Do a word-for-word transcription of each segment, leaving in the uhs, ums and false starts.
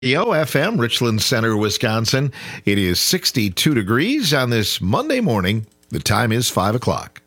O F M, Richland Center, Wisconsin. It is sixty-two degrees on this Monday morning. The time is five o'clock.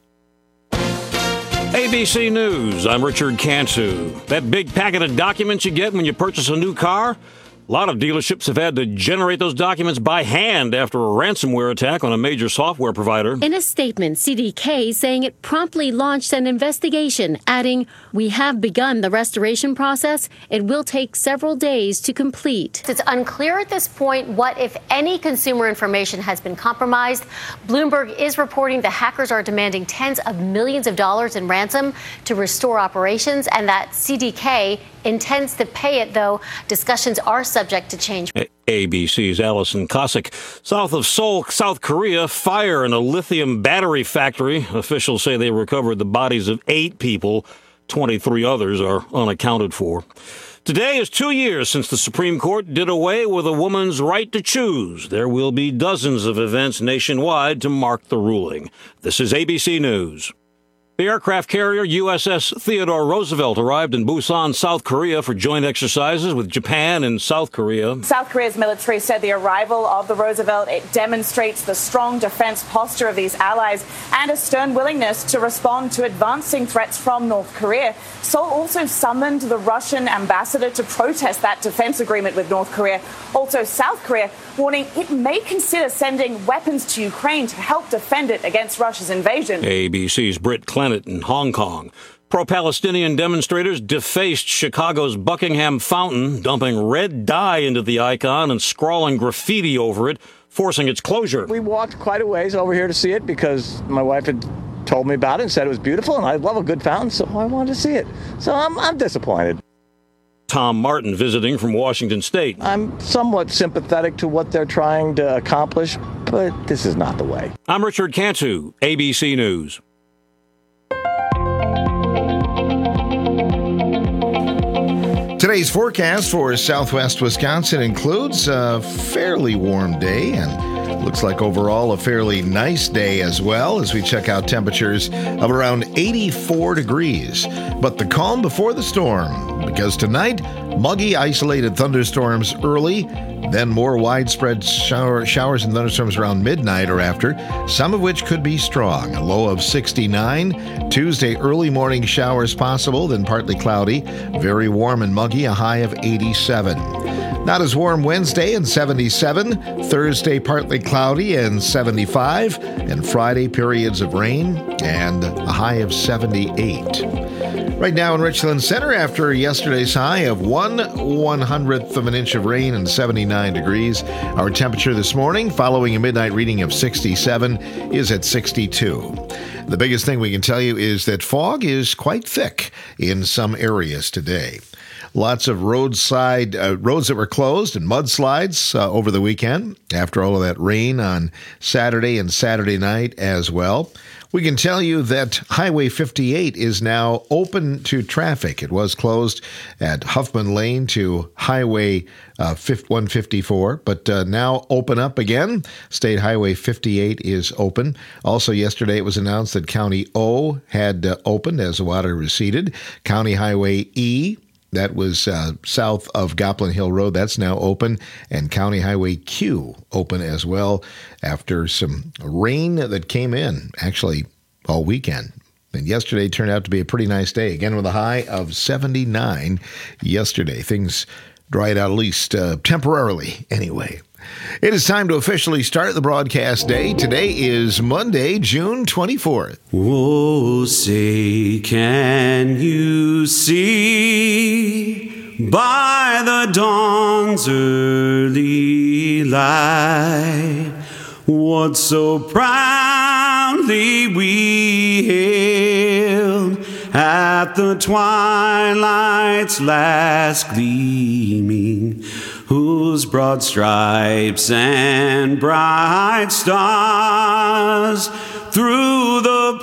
A B C News, I'm Richard Cantu. That big packet of documents you get when you purchase a new car? A lot of dealerships have had to generate those documents by hand after a ransomware attack on a major software provider. In a statement, C D K saying it promptly launched an investigation, adding, "We have begun the restoration process. It will take several days to complete." It's unclear at this point what, if any, consumer information has been compromised. Bloomberg is reporting the hackers are demanding tens of millions of dollars in ransom to restore operations, and that C D K intends to pay it, though discussions are subject to change. A B C's Allison Cossack. South of Seoul, South Korea, fire in a lithium battery factory. Officials say they recovered the bodies of eight people. twenty-three others are unaccounted for. Today is two years since the Supreme Court did away with a woman's right to choose. There will be dozens of events nationwide to mark the ruling. This is A B C News. The aircraft carrier U S S Theodore Roosevelt arrived in Busan, South Korea for joint exercises with Japan and South Korea. South Korea's military said the arrival of the Roosevelt, it demonstrates the strong defense posture of these allies and a stern willingness to respond to advancing threats from North Korea. Seoul also summoned the Russian ambassador to protest that defense agreement with North Korea. Also, South Korea warning it may consider sending weapons to Ukraine to help defend it against Russia's invasion. A B C's Britt Clement in Hong Kong. Pro-Palestinian demonstrators defaced Chicago's Buckingham Fountain, dumping red dye into the icon and scrawling graffiti over it, forcing its closure. We walked quite a ways over here to see it because my wife had told me about it and said it was beautiful, and I love a good fountain, so I wanted to see it. So I'm, I'm disappointed. Tom Martin visiting from Washington State. I'm somewhat sympathetic to what they're trying to accomplish, but this is not the way. I'm Richard Cantu, A B C News. Today's forecast for southwest Wisconsin includes a fairly warm day and looks like overall a fairly nice day as well as we check out temperatures of around eighty-four degrees. But the calm before the storm, because tonight, muggy isolated thunderstorms early, then more widespread shower, showers and thunderstorms around midnight or after, some of which could be strong. A low of sixty-nine. Tuesday, early morning showers possible, then partly cloudy. Very warm and muggy, a high of eighty-seven. Not as warm Wednesday and seventy-seven. Thursday, partly cloudy and seventy-five. And Friday, periods of rain and a high of seventy-eight. Right now in Richland Center, after yesterday's high of one one hundredth of an inch of rain and seventy-nine degrees, our temperature this morning, following a midnight reading of sixty-seven, is at sixty-two. The biggest thing we can tell you is that fog is quite thick in some areas today. Lots of roadside uh, roads that were closed and mudslides uh, over the weekend after all of that rain on Saturday and Saturday night as well. We can tell you that Highway fifty-eight is now open to traffic. It was closed at Huffman Lane to Highway uh, one fifty-four, but uh, now open up again. State Highway fifty-eight is open. Also yesterday it was announced that County O had uh, opened as the water receded. County Highway E, that was uh, south of Goplin Hill Road, that's now open, and County Highway Q open as well after some rain that came in, actually, all weekend. And yesterday turned out to be a pretty nice day, again with a high of seventy-nine yesterday. Things dried out, at least uh, temporarily, anyway. It is time to officially start the broadcast day. Today is Monday, June twenty-fourth. Oh, say, can you see by the dawn's early light what so proudly we hailed at the twilight's last gleaming, whose broad stripes and bright stars through the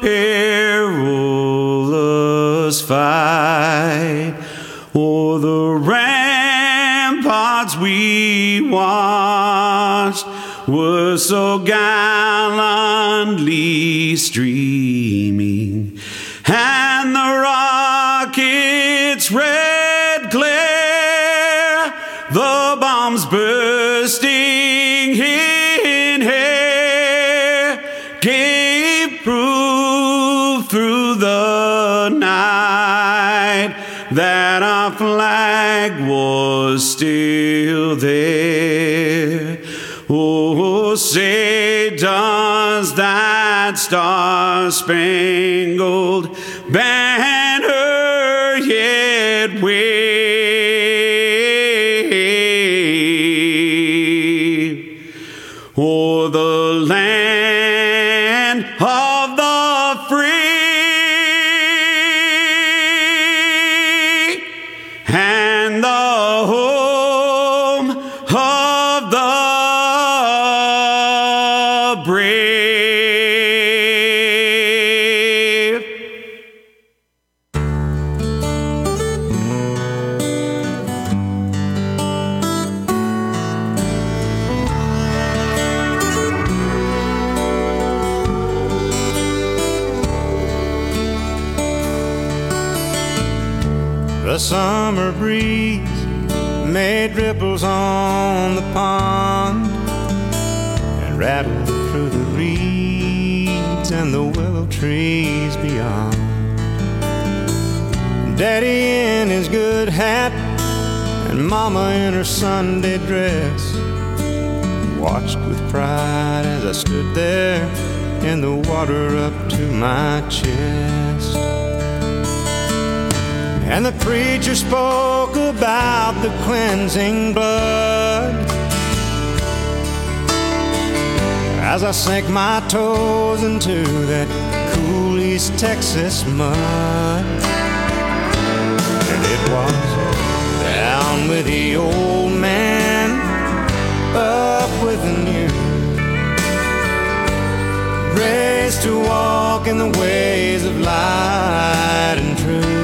perilous fight o'er the ramparts we watched were so gallantly streaming, and the rocket's red glare, the bomb bombs bursting in air gave proof through the night that our flag was still there. Oh, say does that star-spangled banner yet wave o'er the land of the free and the home of the brave. The summer breeze made ripples on the pond and rattled through the reeds and the willow trees beyond. Daddy in his good hat and Mama in her Sunday dress watched with pride as I stood there in the water up to my chest. And the preacher spoke about the cleansing blood as I sank my toes into that cool East Texas mud. And it was down with the old man, up with the new, raised to walk in the ways of light and truth.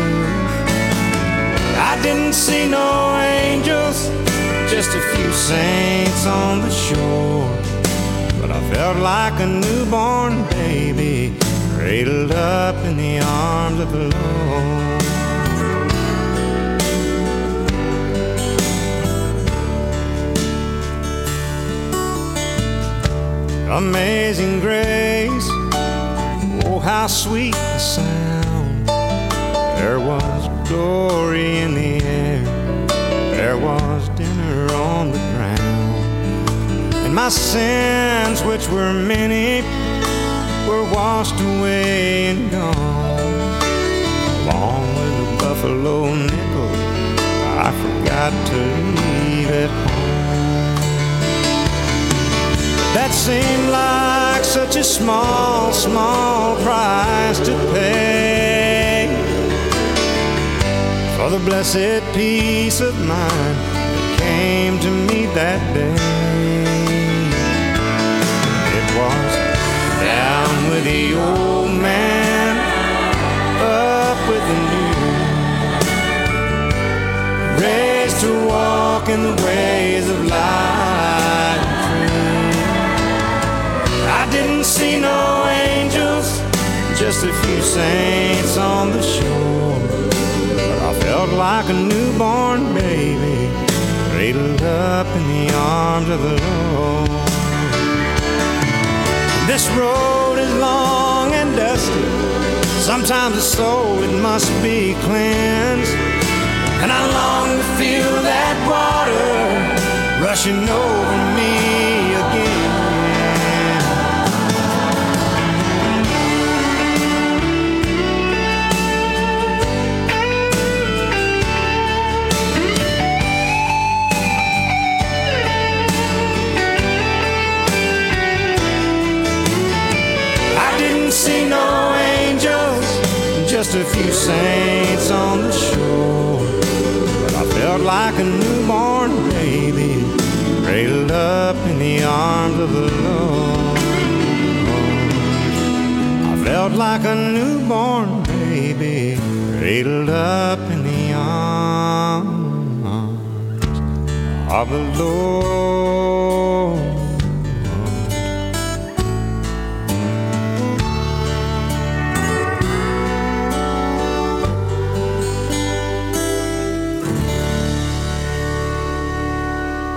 I didn't see no angels, just a few saints on the shore. But I felt like a newborn baby, cradled up in the arms of the Lord. Amazing grace, oh how sweet the sound. There was glory in the air, there was dinner on the ground, and my sins, which were many, were washed away and gone. Along with a buffalo nickel I forgot to leave at home. That seemed like such a small, small price to pay for the blessed peace of mind that came to me that day. It was down with the old man, up with the new, raised to walk in the ways of light and truth. I didn't see no angels, just a few saints on the shore. I felt like a newborn baby, cradled up in the arms of the Lord. This road is long and dusty, sometimes the soul it must be cleansed, and I long to feel that water rushing over me again. See no angels, just a few saints on the shore. But I felt like a newborn baby, cradled up in the arms of the Lord. I felt like a newborn baby, cradled up in the arms of the Lord.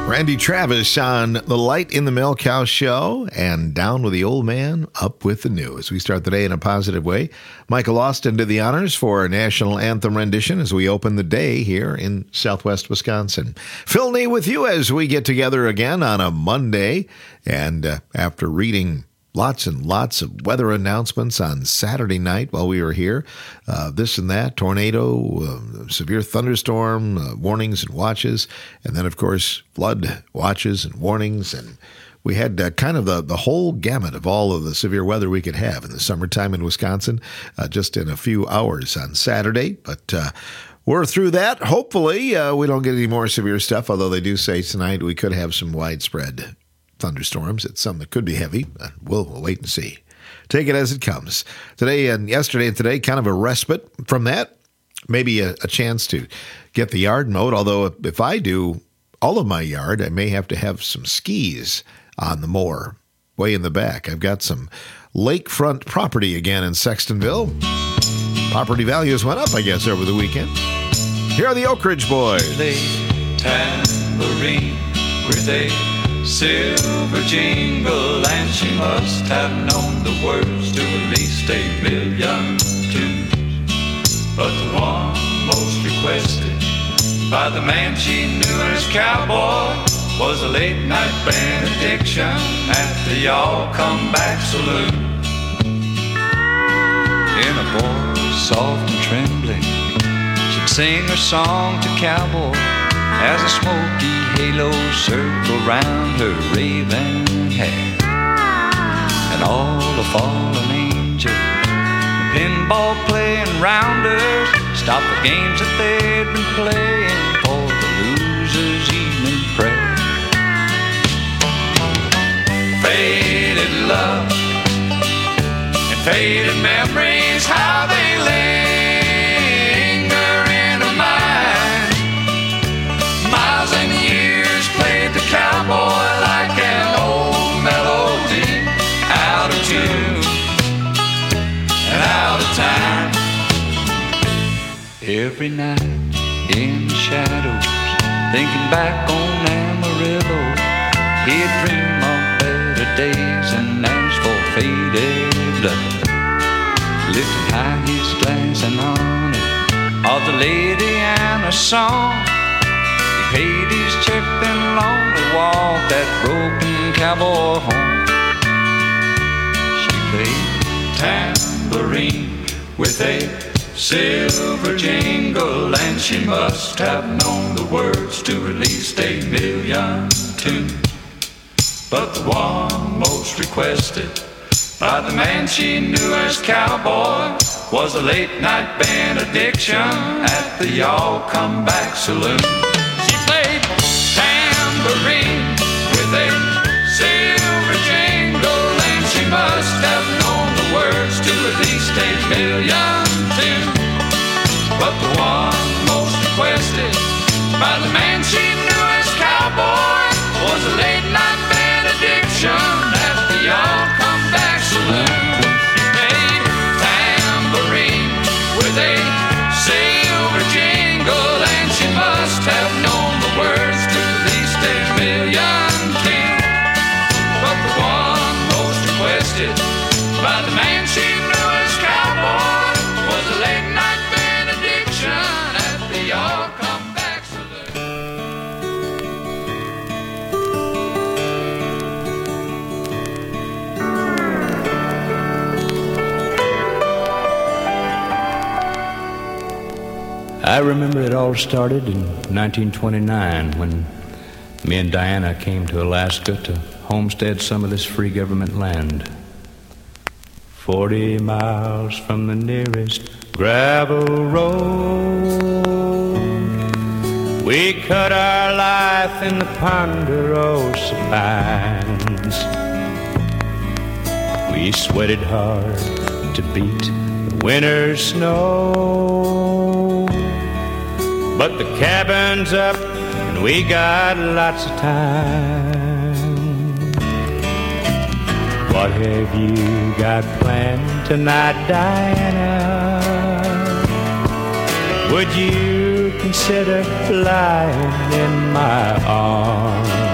Randy Travis on the Light in the Milk House show and Down with the Old Man, Up with the New. As we start the day in a positive way, Michael Austin did the honors for our national anthem rendition as we open the day here in Southwest Wisconsin. Phil Nee with you as we get together again on a Monday. And uh, after reading lots and lots of weather announcements on Saturday night while we were here. Uh, this and that, tornado, uh, severe thunderstorm, uh, warnings and watches. And then, of course, flood watches and warnings. And we had uh, kind of the, the whole gamut of all of the severe weather we could have in the summertime in Wisconsin uh, just in a few hours on Saturday. But uh, we're through that. Hopefully, uh, we don't get any more severe stuff, although they do say tonight we could have some widespread thunderstorms. It's something that could be heavy. We'll, we'll wait and see. Take it as it comes. Today and yesterday and today, kind of a respite from that. Maybe a, a chance to get the yard mowed. Although if, if I do all of my yard, I may have to have some skis on the mower way in the back. I've got some lakefront property again in Sextonville. Property values went up, I guess, over the weekend. Here are the Oak Ridge Boys. They tambourine with a silver jingle, and she must have known the words to at least a million tunes. But the one most requested by the man she knew as cowboy was a late night benediction at the Y'all Come Back Saloon. In a voice soft and trembling, she'd sing her song to cowboy as a smoky halo circled round her raven hair. And all the fallen angels, the pinball playing rounders, stopped the games that they'd been playing for the loser's evening prayer. Faded love and faded memories, how they linger in her mind. Miles and years played the cowboy like an old melody, out of tune and out of time. Every night in the shadows, thinking back on Amarillo, he'd dream of better days and ask for faded love. Lifted high his glass in honor of the lady and her song. He paid his check and lonely walked that broken cowboy home. She played tambourine with a silver jingle, and she must have known the words to at least a million tunes. But the one most requested by the man she knew as cowboy was a late night benediction at the Y'all Come Back Saloon. She played tambourine with a silver jingle, and she must have known the words to at least a million tunes. But the one most requested by the man she knew as cowboy was a late night benediction at the Y'all Come Back Saloon. She played tambourine with a silver jingle, and she must have known the words to at least a million tunes. But the one most requested by the man she knew as cowboy was a late night benediction at the Y'all Come Back Saloon. I remember it all started in nineteen twenty-nine when me and Diana came to Alaska to homestead some of this free government land. Forty miles from the nearest gravel road, we cut our life in the ponderosa pines. We sweated hard to beat the winter's snow, but the cabin's up and we got lots of time. What have you got planned tonight, Diana? Would you consider lying in my arms?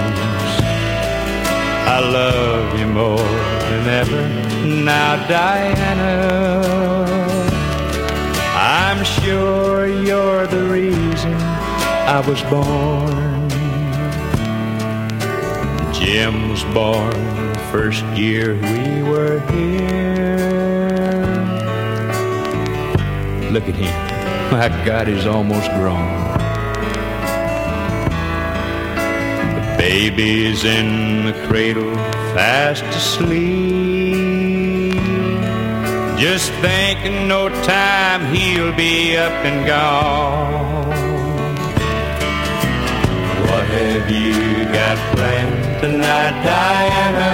I love you more than ever. Now, Diana, I'm sure you're the reason I was born. Jim was born the first year we were here. Look at him. My God, he's almost grown. The baby's in the cradle, fast asleep. Just thinking no time he'll be up and gone. What have you got planned tonight, Diana?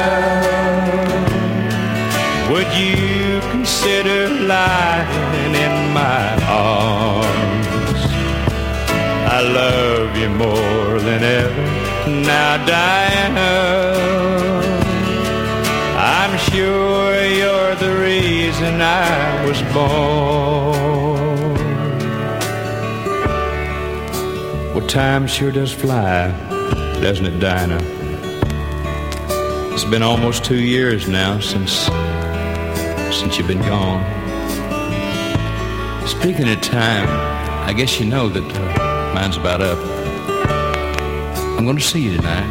Would you consider lying in my arms? I love you more than ever. Now, Diana, I'm sure you're the reason I was born. Well, time sure does fly, doesn't it, Dinah? It's been almost two years now since since you've been gone. Speaking of time, I guess you know that uh, mine's about up. I'm going to see you tonight.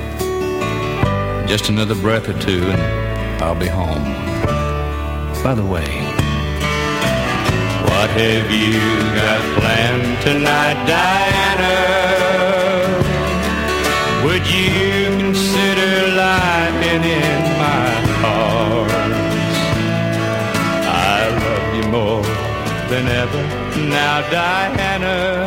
Just another breath or two and I'll be home. By the way, what have you got planned tonight, Diana? Would you consider lying in my arms? I love you more than ever. Now, Diana,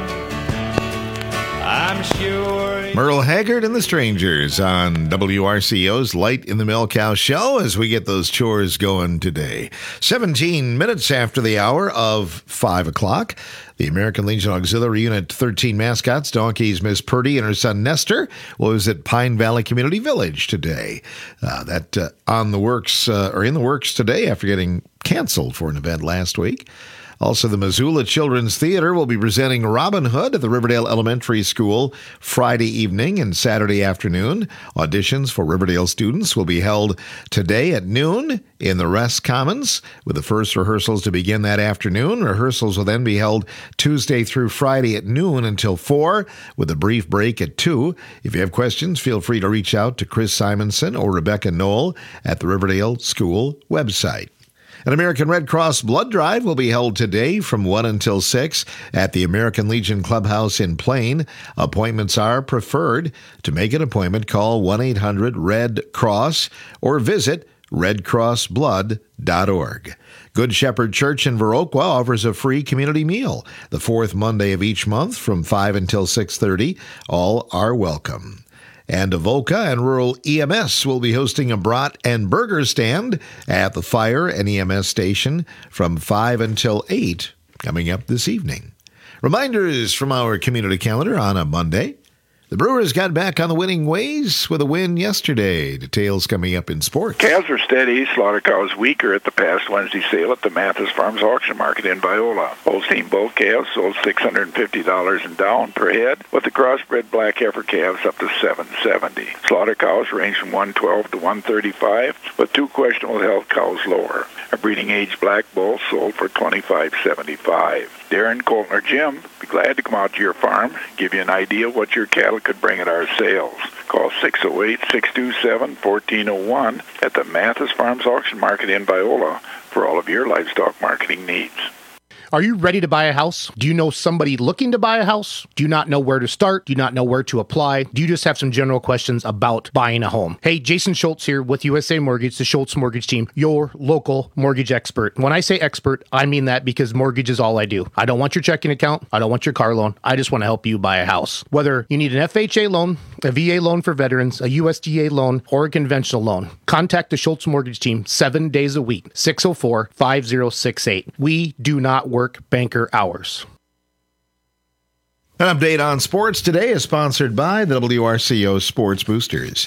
I'm sure... Merle Haggard and the Strangers on W R C O's Light in the Milk Cow Show as we get those chores going today. seventeen minutes after the hour of five o'clock. The American Legion Auxiliary Unit thirteen mascots, donkeys Miss Purdy and her son Nestor, was at Pine Valley Community Village today. Uh, that uh, on the works, uh, or in the works today after getting canceled for an event last week. Also, the Missoula Children's Theater will be presenting Robin Hood at the Riverdale Elementary School Friday evening and Saturday afternoon. Auditions for Riverdale students will be held today at noon in the Rest Commons, with the first rehearsals to begin that afternoon. Rehearsals will then be held Tuesday through Friday at noon until four, with a brief break at two. If you have questions, feel free to reach out to Chris Simonson or Rebecca Knoll at the Riverdale School website. An American Red Cross blood drive will be held today from one until six at the American Legion Clubhouse in Plain. Appointments are preferred. To make an appointment, call one eight hundred red cross or visit red cross blood dot org. Good Shepherd Church in Viroqua offers a free community meal the fourth Monday of each month from five until six thirty. All are welcome. And Avoca and Rural E M S will be hosting a brat and burger stand at the fire and E M S station from five until eight coming up this evening. Reminders from our community calendar on a Monday. The Brewers got back on the winning ways with a win yesterday. Details coming up in sports. Calves are steady. Slaughter cows weaker at the past Wednesday sale at the Mathis Farms Auction Market in Viola. Holstein bull calves sold six hundred fifty dollars and down per head, with the crossbred black heifer calves up to seven hundred seventy dollars. Slaughter cows range from one hundred twelve to one hundred thirty-five, with two questionable health cows lower. A breeding age black bull sold for twenty-five seventy-five. Darren, Colton, or Jim, be glad to come out to your farm, give you an idea of what your cattle could bring at our sales. Call six oh eight, six two seven, one four oh one at the Mathis Farms Auction Market in Viola for all of your livestock marketing needs. Are you ready to buy a house? Do you know somebody looking to buy a house? Do you not know where to start? Do you not know where to apply? Do you just have some general questions about buying a home? Hey, Jason Schultz here with U S A Mortgage, the Schultz Mortgage Team, your local mortgage expert. When I say expert, I mean that because mortgage is all I do. I don't want your checking account. I don't want your car loan. I just want to help you buy a house. Whether you need an F H A loan, a V A loan for veterans, a U S D A loan, or a conventional loan, contact the Schultz Mortgage Team seven days a week, six oh four, five oh six eight. We do not work banker hours. An update on sports today is sponsored by the W R C O Sports Boosters.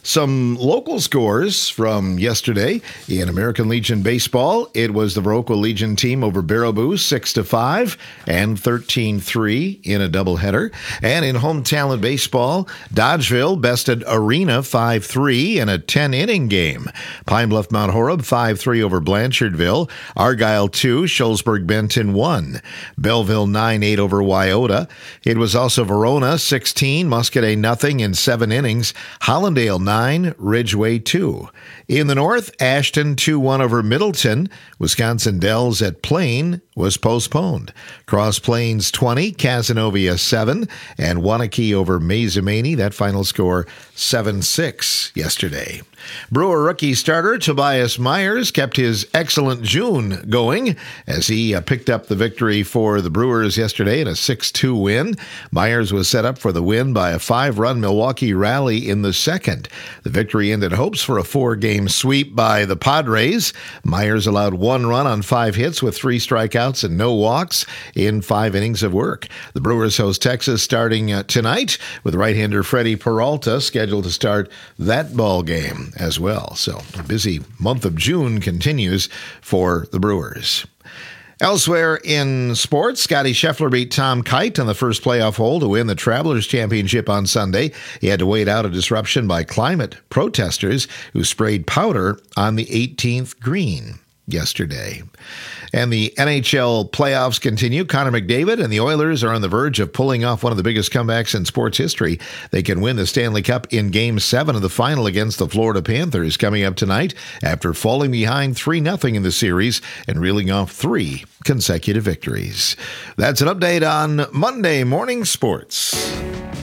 Some local scores from yesterday in American Legion baseball. It was the Viroqua Legion team over Baraboo, six to five and thirteen three in a doubleheader. And in home talent baseball, Dodgeville bested Arena five three in a ten-inning game. Pine Bluff Mount Horeb five three over Blanchardville. Argyle two, Shullsburg Benton one. Belleville nine eight over Wyota. It was also Verona sixteen, Muscadet nothing in seven innings. Hollandale nine, Ridgeway two. In the north, Ashton two one over Middleton. Wisconsin Dells at Plain was postponed. Cross Plains twenty, Cazenovia seven, and Wanakee over Mazomanie. That final score seven six yesterday. Brewer rookie starter Tobias Myers kept his excellent June going as he uh, picked up the victory for the Brewers yesterday in a six two win. Myers was set up for the win by a five-run Milwaukee rally in the second. The victory ended hopes for a four-game sweep by the Padres. Myers allowed one run on five hits with three strikeouts and no walks in five innings of work. The Brewers host Texas starting uh, tonight with right-hander Freddie Peralta scheduled to start that ball game as well. So a busy month of June continues for the Brewers. Elsewhere in sports, Scotty Scheffler beat Tom Kite on the first playoff hole to win the Travelers Championship on Sunday. He had to wait out a disruption by climate protesters who sprayed powder on the eighteenth green yesterday. And the N H L playoffs continue. Connor McDavid and the Oilers are on the verge of pulling off one of the biggest comebacks in sports history. They can win the Stanley Cup in Game seven of the final against the Florida Panthers coming up tonight after falling behind three nothing in the series and reeling off three consecutive victories. That's an update on Monday Morning Sports.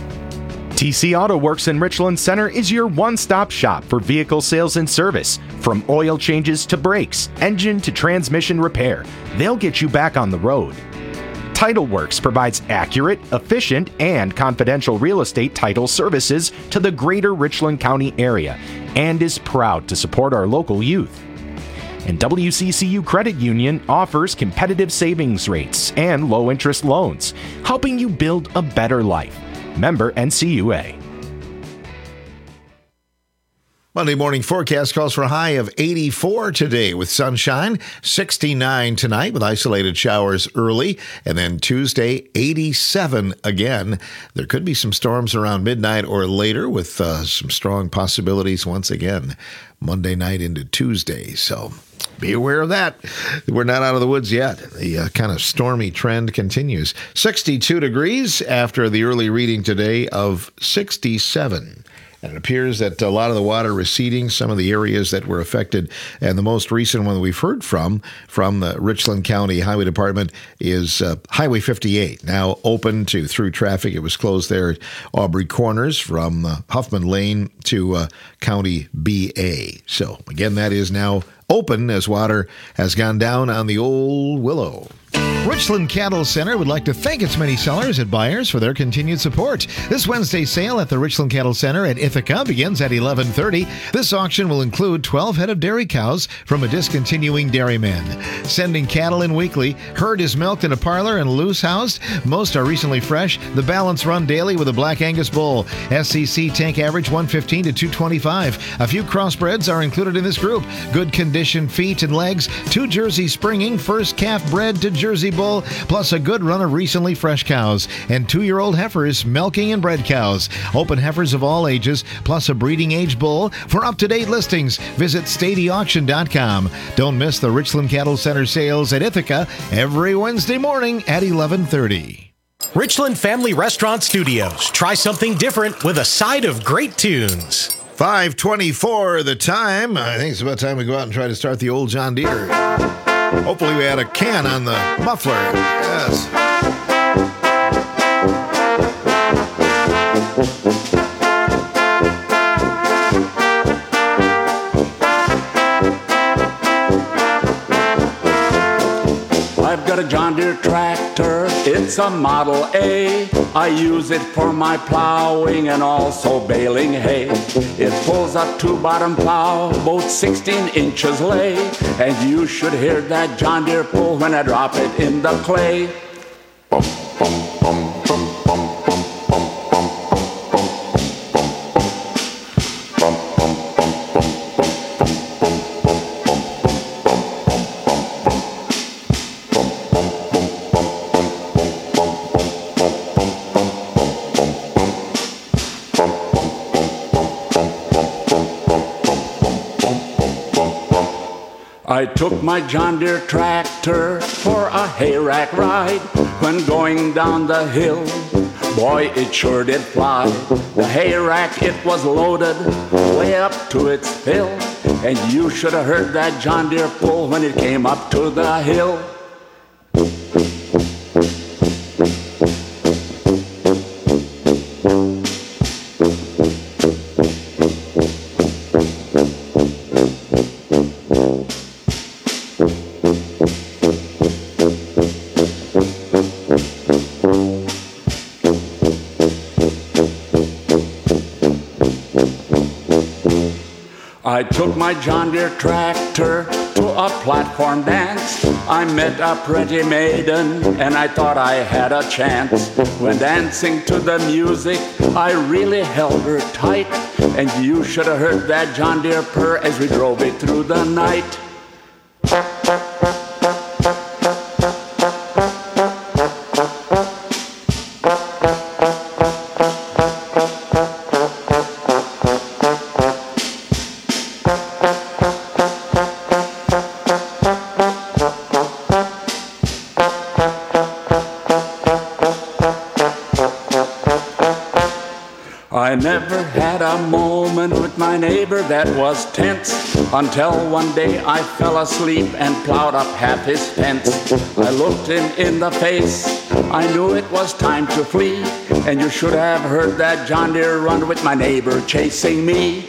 T C Auto Works in Richland Center is your one-stop shop for vehicle sales and service. From oil changes to brakes, engine to transmission repair, they'll get you back on the road. Title Works provides accurate, efficient, and confidential real estate title services to the greater Richland County area and is proud to support our local youth. And W C C U Credit Union offers competitive savings rates and low-interest loans, helping you build a better life. Member N C U A. Monday morning forecast calls for a high of eighty-four today with sunshine, sixty-nine tonight with isolated showers early, and then Tuesday, eighty-seven again. There could be some storms around midnight or later with uh, some strong possibilities once again Monday night into Tuesday. So be aware of that. We're not out of the woods yet. The uh, kind of stormy trend continues. sixty-two degrees after the early reading today of sixty-seven. And it appears that a lot of the water receding, some of the areas that were affected, and the most recent one we've heard from, from the Richland County Highway Department, is uh, Highway fifty-eight, now open to through traffic. It was closed there at Aubrey Corners from uh, Huffman Lane to uh, County B A. So, again, that is now open as water has gone down on the old Willow. Richland Cattle Center would like to thank its many sellers and buyers for their continued support. This Wednesday sale at the Richland Cattle Center at Ithaca begins at eleven thirty. This auction will include twelve head of dairy cows from a discontinuing dairyman. Sending cattle in weekly. Herd is milked in a parlor and loose housed. Most are recently fresh. The balance run daily with a Black Angus bull. S C C tank average one fifteen to two twenty-five. A few crossbreds are included in this group. Good condition feet and legs. Two Jersey springing. First calf bred to Jersey bull, plus a good run of recently fresh cows, and two-year-old heifers, milking and bred cows. Open heifers of all ages, plus a breeding age bull. For up-to-date listings, visit stady auction dot com. Don't miss the Richland Cattle Center sales at Ithaca every Wednesday morning at eleven thirty. Richland Family Restaurant Studios. Try something different with a side of great tunes. five twenty-four the time. I think it's about time we go out and try to start the old John Deere. Hopefully we had a can on the muffler. Yes. I've got a John Deere tractor, it's a Model A. I use it for my plowing and also baling hay. It pulls a two-bottom plow, both sixteen inches lay. And you should hear that John Deere pull when I drop it in the clay. Bum, bum, bum, bum, bum, bum, bum, bum, bum, bum, bum, bum, bum. I took my John Deere tractor for a hayrack ride. When going down the hill, boy, it sure did fly. The hayrack, it was loaded way up to its fill, and you should have heard that John Deere pull when it came up to the hill. I took my John Deere tractor to a platform dance. I met a pretty maiden and I thought I had a chance. When dancing to the music, I really held her tight, and you should have heard that John Deere purr as we drove it through the night. I never had a moment with my neighbor that was tense, until one day I fell asleep and plowed up half his fence. I looked him in the face, I knew it was time to flee, and you should have heard that John Deere run with my neighbor chasing me.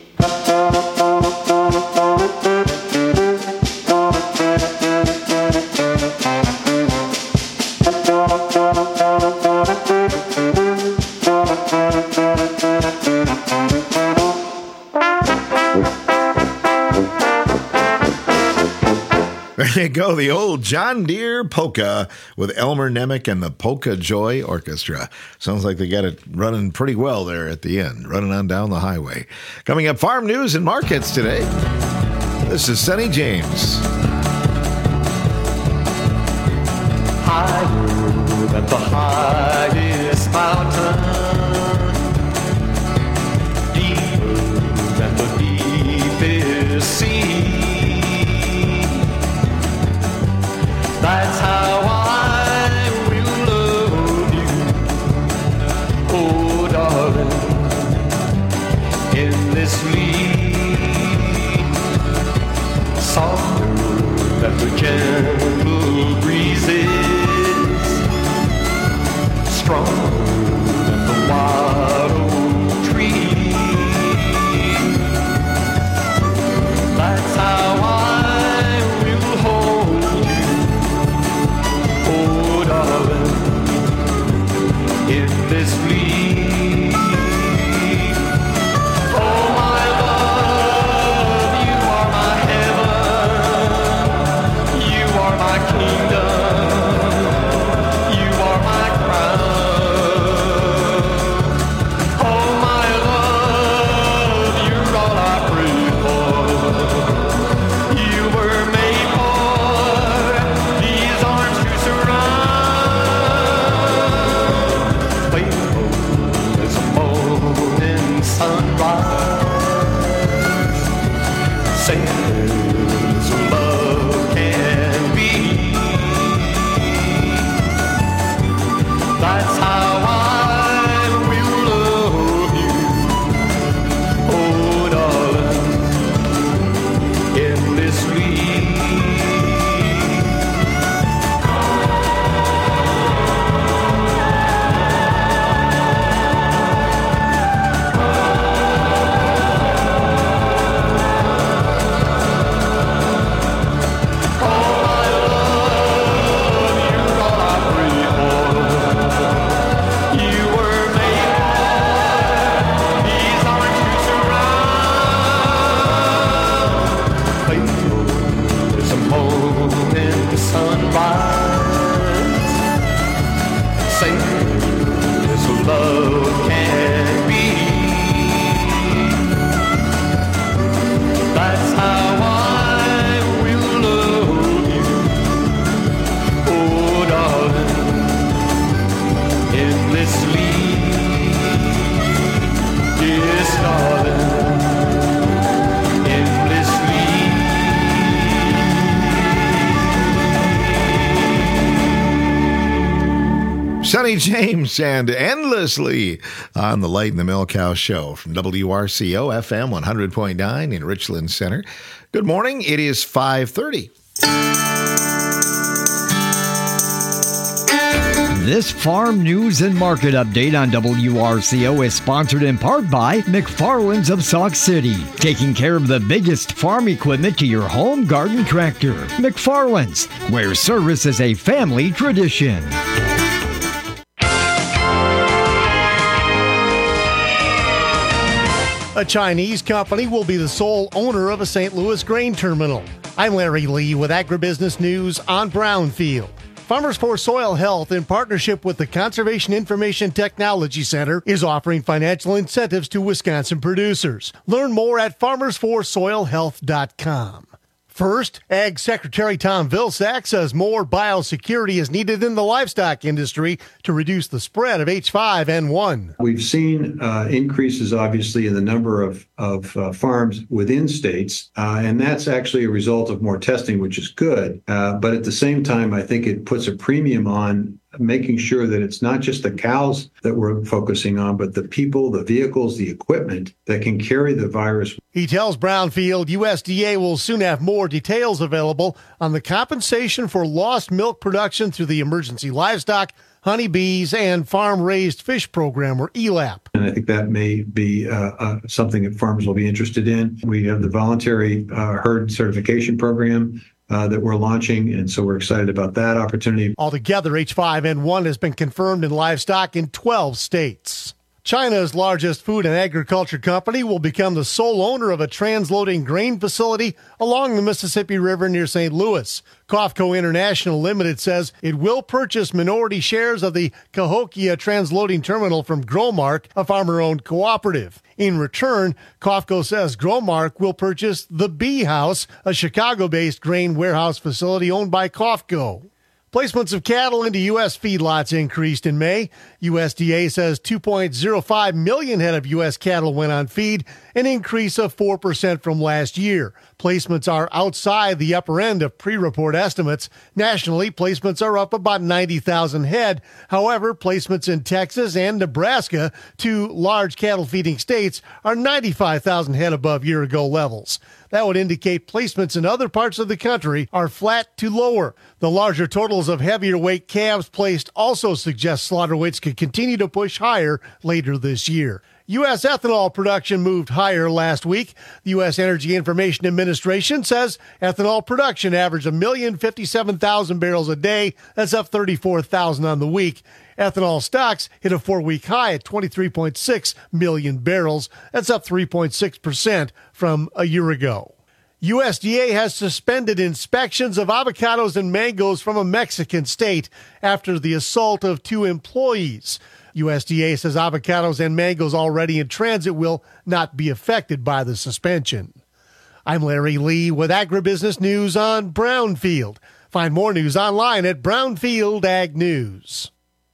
There you go, the old John Deere polka with Elmer Nemec and the Polka Joy Orchestra. Sounds like they got it running pretty well there at the end, running on down the highway. Coming up, farm news and markets today. This is Sonny James. Higher than the highest mountain, deeper than the deepest sea. That's how I will love you, oh darling, endlessly. Softer than the gentle breezes, stronger than the wild oak tree. That's how I will hold you, oh darling, endlessly. Oh my love, you are my heaven, you are my kingdom, you are my crown. Oh my love, you're all I pray for. You were made for these arms to surround. Faithful as a morning sunrise, safe as love can be. That's how I will love you, oh darling, endlessly. James and Endlessly on the Light in the Milk House Show from W R C O F M one hundred point nine in Richland Center. Good morning. It is five thirty. This farm news and market update on W R C O is sponsored in part by McFarland's of Sauk City, taking care of the biggest farm equipment to your home garden tractor. McFarland's, where service is a family tradition. A Chinese company will be the sole owner of a Saint Louis grain terminal. I'm Larry Lee with Agribusiness News on Brownfield. Farmers for Soil Health, in partnership with the Conservation Information Technology Center, is offering financial incentives to Wisconsin producers. Learn more at farmers for soil health dot com. First, Ag Secretary Tom Vilsack says more biosecurity is needed in the livestock industry to reduce the spread of H five N one. We've seen uh, increases, obviously, in the number of, of uh, farms within states, uh, and that's actually a result of more testing, which is good. Uh, but at the same time, I think it puts a premium on making sure that it's not just the cows that we're focusing on, but the people, the vehicles, the equipment that can carry the virus. He tells Brownfield U S D A will soon have more details available on the compensation for lost milk production through the Emergency Livestock, Honeybees, and Farm-Raised Fish Program, or E L A P. And I think that may be uh, uh, something that farmers will be interested in. We have the voluntary uh, herd certification program Uh, that we're launching, and so we're excited about that opportunity. Altogether, H five N one has been confirmed in livestock in twelve states. China's largest food and agriculture company will become the sole owner of a transloading grain facility along the Mississippi River near Saint Louis. COFCO International Limited says it will purchase minority shares of the Cahokia transloading terminal from Growmark, a farmer-owned cooperative. In return, COFCO says Growmark will purchase the Bee House, a Chicago-based grain warehouse facility owned by COFCO. Placements of cattle into U S feedlots increased in May. U S D A says two point oh five million head of U S cattle went on feed, an increase of four percent from last year. Placements are outside the upper end of pre-report estimates. Nationally, placements are up about ninety thousand head. However, placements in Texas and Nebraska, two large cattle feeding states, are ninety-five thousand head above year-ago levels. That would indicate placements in other parts of the country are flat to lower. The larger totals of heavier weight calves placed also suggest slaughter weights could continue to push higher later this year. U S ethanol production moved higher last week. The U S Energy Information Administration says ethanol production averaged one million fifty-seven thousand barrels a day. That's up thirty-four thousand on the week. Ethanol stocks hit a four-week high at twenty-three point six million barrels. That's up three point six percent from a year ago. U S D A has suspended inspections of avocados and mangoes from a Mexican state after the assault of two employees. U S D A says avocados and mangoes already in transit will not be affected by the suspension. I'm Larry Lee with Agribusiness News on Brownfield. Find more news online at Brownfield Ag News.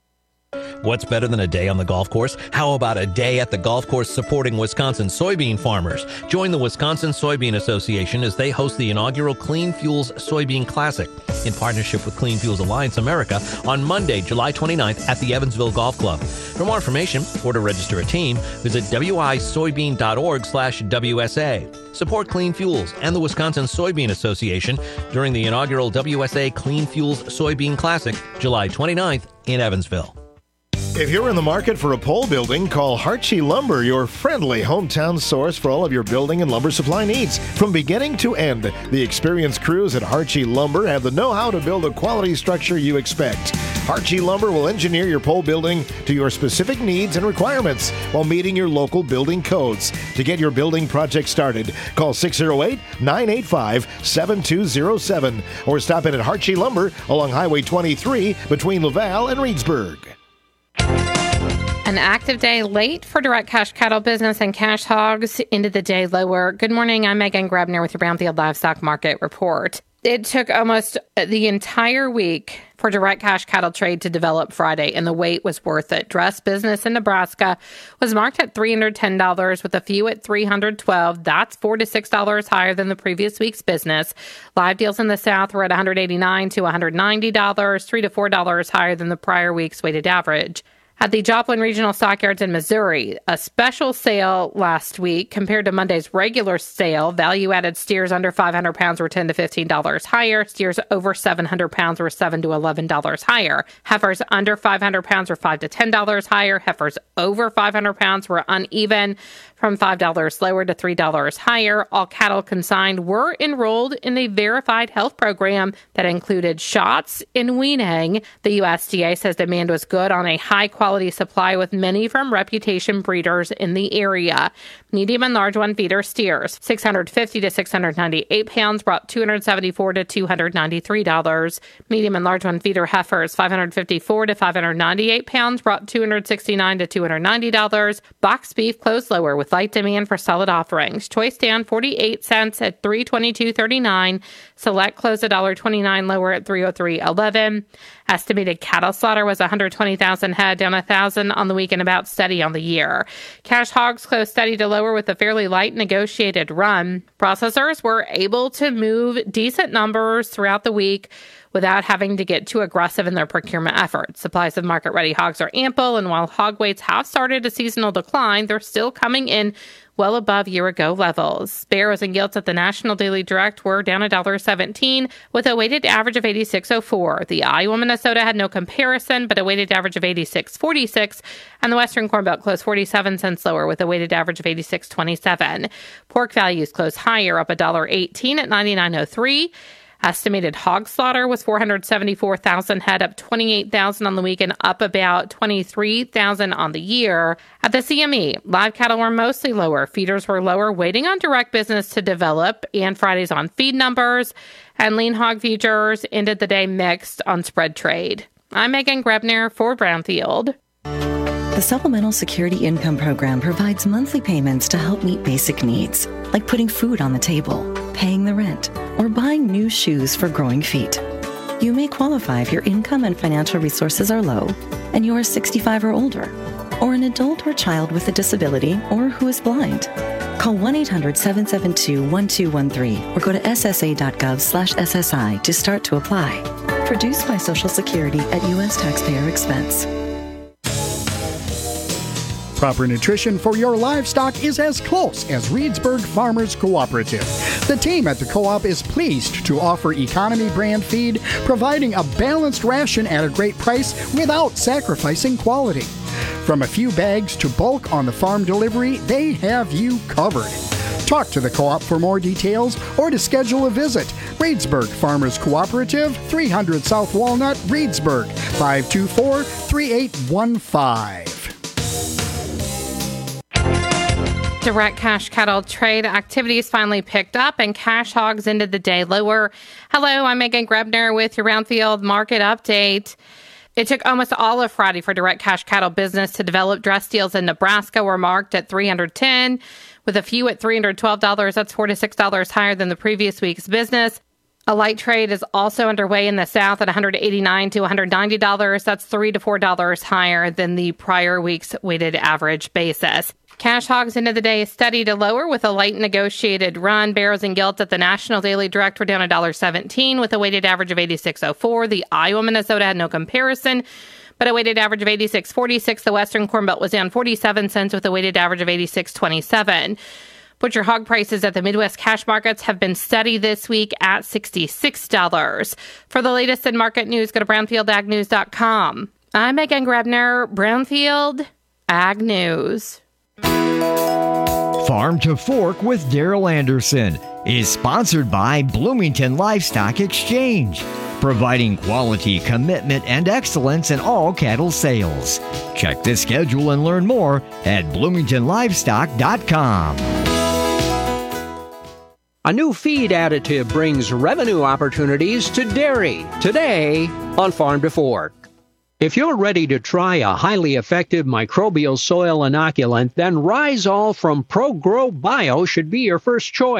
What's better than a day on the golf course? How about a day at the golf course supporting Wisconsin soybean farmers? Join the Wisconsin Soybean Association as they host the inaugural Clean Fuels Soybean Classic in partnership with Clean Fuels Alliance America on Monday, July twenty-ninth at the Evansville Golf Club. For more information or to register a team, visit wisoybean.org slash WSA. Support Clean Fuels and the Wisconsin Soybean Association during the inaugural W S A Clean Fuels Soybean Classic, July twenty-ninth in Evansville. If you're in the market for a pole building, call Hartshey Lumber, your friendly hometown source for all of your building and lumber supply needs. From beginning to end, the experienced crews at Hartshey Lumber have the know-how to build a quality structure you expect. Hartshey Lumber will engineer your pole building to your specific needs and requirements while meeting your local building codes. To get your building project started, call six oh eight, nine eight five, seven two oh seven or stop in at Hartshey Lumber along Highway twenty-three between Laval and Reedsburg. An active day late for direct cash cattle business and cash hogs into the day lower. Good morning. I'm Megan Grebner with your Brownfield Livestock Market Report. It took almost the entire week for direct cash cattle trade to develop Friday, and the wait was worth it. Dress business in Nebraska was marked at three hundred ten dollars, with a few at three hundred twelve dollars. That's four to six dollars higher than the previous week's business. Live deals in the South were at one hundred eighty-nine dollars to one hundred ninety dollars, three to four dollars higher than the prior week's weighted average. At the Joplin Regional Stockyards in Missouri, a special sale last week compared to Monday's regular sale. Value-added steers under five hundred pounds were ten to fifteen dollars higher. Steers over seven hundred pounds were seven to eleven dollars higher. Heifers under five hundred pounds were five to ten dollars higher. Heifers over five hundred pounds were uneven, from five dollars lower to three dollars higher. All cattle consigned were enrolled in a verified health program that included shots and weaning. The U S D A says demand was good on a high-quality quality supply, with many from reputation breeders in the area. Medium and large one feeder steers, six hundred fifty to six hundred ninety-eight pounds, brought two hundred seventy-four to two hundred ninety-three dollars. Medium and large one feeder heifers, five hundred fifty-four to five hundred ninety-eight pounds, brought two hundred sixty-nine to two hundred ninety dollars. Box beef closed lower with light demand for solid offerings. Choice down forty-eight cents at three twenty-two thirty-nine. Select closed one dollar twenty-nine lower at three oh three eleven. Estimated cattle slaughter was one hundred twenty thousand head, down one thousand on the week and about steady on the year. Cash hogs closed steady to lower with a fairly light negotiated run. Processors were able to move decent numbers throughout the week without having to get too aggressive in their procurement efforts. Supplies of market-ready hogs are ample, and while hog weights have started a seasonal decline, they're still coming in well above year-ago levels. Barrows and gilts at the National Daily Direct were down one dollar seventeen, with a weighted average of eighty-six oh four. The Iowa, Minnesota had no comparison, but a weighted average of eighty-six forty-six, and the Western Corn Belt closed forty-seven cents lower with a weighted average of eighty-six twenty-seven. Pork values closed higher, up one dollar eighteen at ninety-nine oh three. Estimated hog slaughter was four hundred seventy-four thousand head, up twenty-eight thousand on the week and up about twenty-three thousand on the year. At the C M E, live cattle were mostly lower. Feeders were lower, waiting on direct business to develop and Fridays on feed numbers. And lean hog futures ended the day mixed on spread trade. I'm Megan Grebner for Brownfield. The Supplemental Security Income Program provides monthly payments to help meet basic needs, like putting food on the table, paying the rent, or buying new shoes for growing feet. You may qualify if your income and financial resources are low and you are sixty-five or older, or an adult or child with a disability, or who is blind. Call one eight hundred seven seven two one two one three or go to s s a dot gov slash s s i to start to apply. Produced by Social Security at U S taxpayer expense. Proper nutrition for your livestock is as close as Reedsburg Farmers Cooperative. The team at the co-op is pleased to offer economy brand feed, providing a balanced ration at a great price without sacrificing quality. From a few bags to bulk on the farm delivery, they have you covered. Talk to the co-op for more details or to schedule a visit. Reedsburg Farmers Cooperative, three hundred South Walnut, Reedsburg, five two four, three eight one five. Direct cash cattle trade activities finally picked up, and cash hogs ended the day lower. Hello, I'm Megan Grebner with your Brownfield Market Update. It took almost all of Friday for direct cash cattle business to develop. Dress deals in Nebraska were marked at three hundred ten dollars, with a few at three hundred twelve dollars. That's four to six dollars higher than the previous week's business. A light trade is also underway in the South at one hundred eighty-nine dollars to one hundred ninety dollars. That's three to four dollars higher than the prior week's weighted average basis. Cash hogs into the day steady to lower with a light negotiated run. Barrows and gilts at the National Daily Direct were down one dollar seventeen with a weighted average of eighty-six oh four. The Iowa, Minnesota had no comparison, but a weighted average of eighty-six forty-six. The Western Corn Belt was down forty-seven cents with a weighted average of eighty-six twenty-seven. Butcher hog prices at the Midwest cash markets have been steady this week at sixty-six dollars. For the latest in market news, go to brownfield ag news dot com. I'm Megan Grebner, Brownfield Ag News. Farm to Fork with Daryl Anderson is sponsored by Bloomington Livestock Exchange, providing quality, commitment, and excellence in all cattle sales. Check the schedule and learn more at bloomington livestock dot com. A new feed additive brings revenue opportunities to dairy today on Farm to Fork. If you're ready to try a highly effective microbial soil inoculant, then Rhizol from ProGrow Bio should be your first choice.